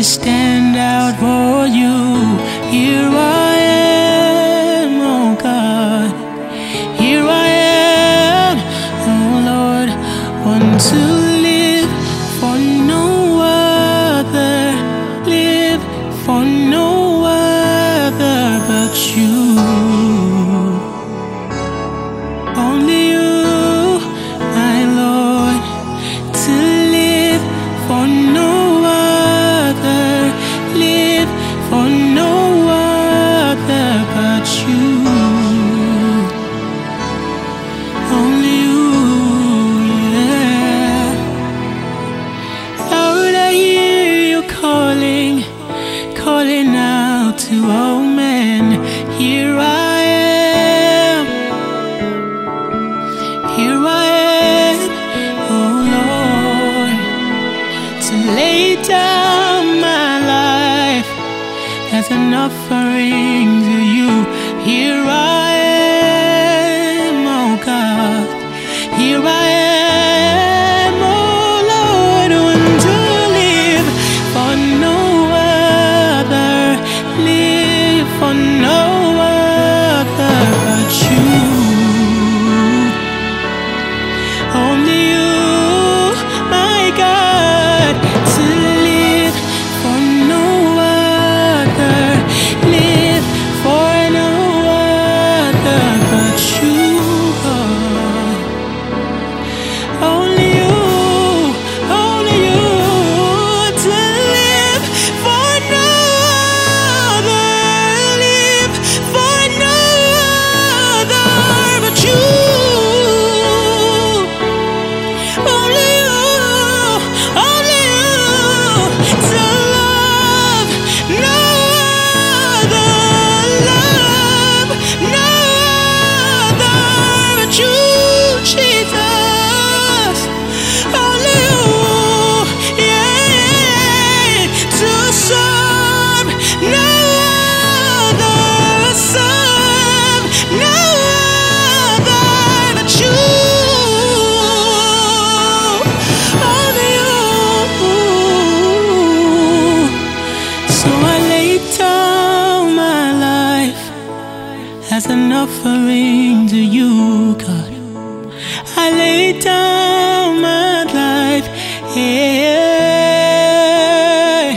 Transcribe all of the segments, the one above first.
stand out for you. Here I am, oh God. Here I am, oh Lord. Want to live for no other, live for no other but you. Only you, my Lord, to live for no other, live for no other but you. Only you, yeah. Lord, I hear you calling, calling out to all men. Here I am, here I am, oh Lord, to lay down my life as an offering to you. Here I am, oh God, here I am, oh Lord, want to live for no other, live for no other but you. Only you, my God, to live for no other, live for no other but you. Only you, to live for no other, live for no other but you. As an offering to you, God, I lay down my life, yeah.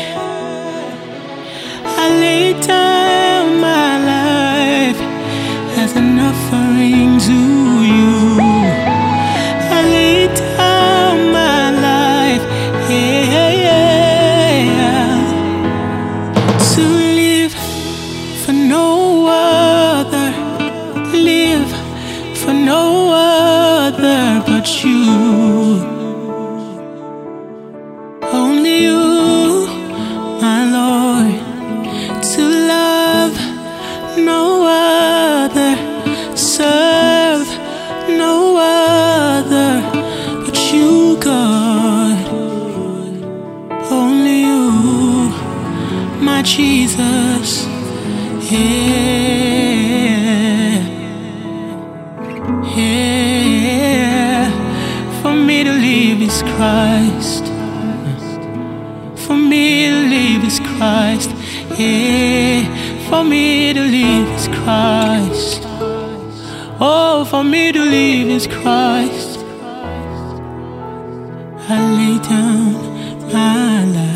I lay down my life as an offering to you. I lay down my life, yeah, to live for no other, live for no other but you. Only you, my Lord, to love no other, serve no other but you, God. Only you, my Jesus, yeah, yeah. For me to live is Christ, for me to live is Christ, yeah. For me to live is Christ, oh, for me to live is Christ. I lay down my life.